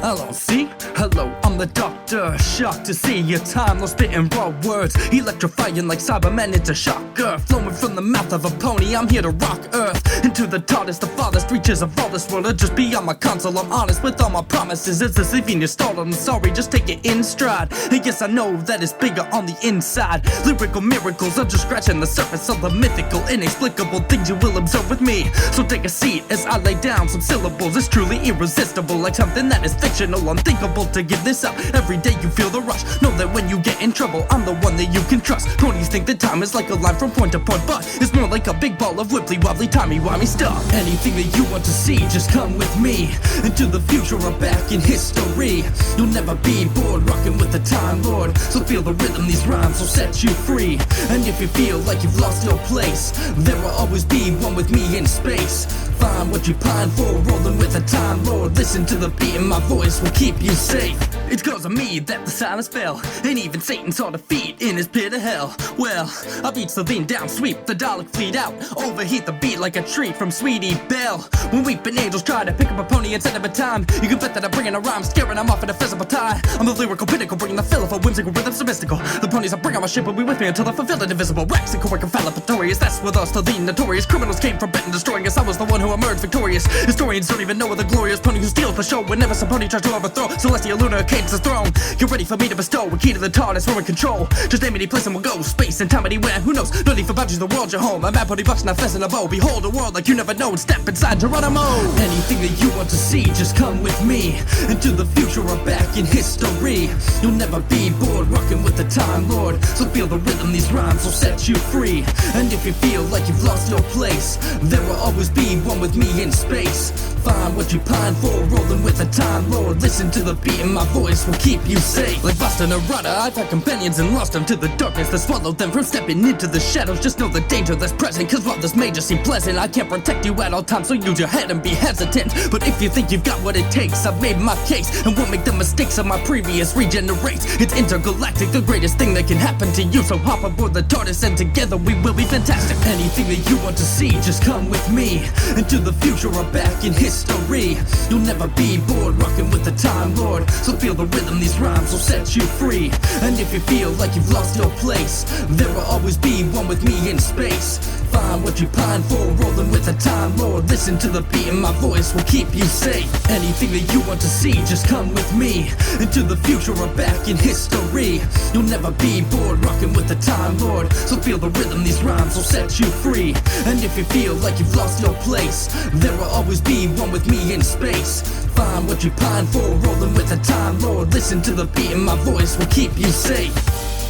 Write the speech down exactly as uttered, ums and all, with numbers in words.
Hello, see? Hello, I'm the doctor. Shocked to see your time lost spitting raw words, electrifying like Cybermen. It's a shocker, flowing from the mouth of a pony. I'm here to rock Earth into the tallest, the farthest reaches of all this world. Or just beyond my console, I'm honest with all my promises. It's as if you're startled. I'm sorry, just take it in stride. And yes, I know that it's bigger on the inside. Lyrical miracles are just scratching the surface of the mythical, inexplicable things you will observe with me. So take a seat as I lay down some syllables. It's truly irresistible, like something that is fictional, unthinkable to give this up. Every day you feel the rush. Know that when you get in trouble, I'm the one that you can trust. Ponies think that time is like a line from point to point, but it's more like a big ball of wibbly wobbly timey-wimey stuff. Anything that you want to see, just come with me into the future or back in history. You'll never be bored rocking with the Time Lord. So feel the rhythm, these rhymes will set you free. And if you feel like you've lost your place, there will always be one with me in space. Find what you pine for, rolling with the Time Lord. Listen to the beat and my voice will keep you safe. It's cause of me that the silence fell, and even Satan saw defeat in his pit of hell. Well, I beat Slovene down, sweep the Dalek fleet out, overheat the beat like a tree from Sweetie Belle. When weeping angels try to pick up a pony and send him a time, you can bet that I'm bringing a rhyme, scaring them off in a physical tie. I'm the lyrical pinnacle, bringing the fill for whimsical rhythms so mystical. The ponies I bring on my ship will be with me until they're fulfilled and invisible. Raxical, work infallipatorious, that's with us, the notorious criminals came from Britain destroying us. I was the one who emerged victorious. Historians don't even know of the glorious pony who steals the show whenever some pony tries to overthrow Celestia Luna Cadence's throne. You're ready for me to bestow a key to the TARDIS, we're in control. Just name any place and we'll go. Space and time anywhere, who knows? No need for boundaries, the world's your home. A mad pony bucks and a fess and a bow. Behold a world like you never know and step inside Geronimo. Anything that you want to see, just come with me into the future or back in history. You'll never be bored rocking with the Time Lord. So feel the rhythm, these rhymes will set you free. And if you feel like you've lost your place, there will always be one with me in space. Find what you pine for, rolling with the Time Lord. Listen to the beat and my voice will keep you safe. Like Boston or Rudder, I've had companions and lost them to the darkness that swallowed them from stepping into the shadows. Just know the danger that's present, cause while this may just seem pleasant, I can't protect you at all times, so use your head and be hesitant. But if you think you've got what it takes, I've made my case and won't make the mistakes of my previous regenerates. It's intergalactic, the greatest thing that can happen to you. So hop aboard the TARDIS and together we will be fantastic. Anything that you want to see, just come with me into the future or back in history. You'll never be bored rocking with the Time Lord. So feel the rhythm, these rhymes will set you free. And if you feel like you've lost your place, there will always be one with me in space. Find what you pine for, rolling with the Time Lord. Listen to the beat and my voice will keep you safe. Anything that you want to see, just come with me into the future or back in history. You'll never be bored rocking with the Time Lord. So feel the rhythm, these rhymes will set you free. And if you feel like you've lost your place, there will always be one with me in space. Find what you pine for, rolling with the Time Lord. Listen to the beat and my voice will keep you safe.